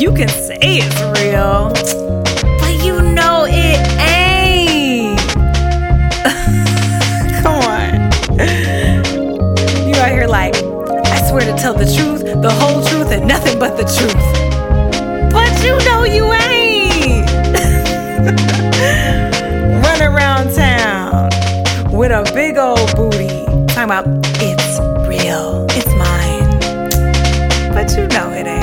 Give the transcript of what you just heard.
You can say it's real, but you know it ain't. Come on. You out here like, I swear to tell the truth, the whole truth, and nothing but the truth. But you know you ain't. Run around town with a big old booty, talking about it's real, it's mine. But you know it ain't.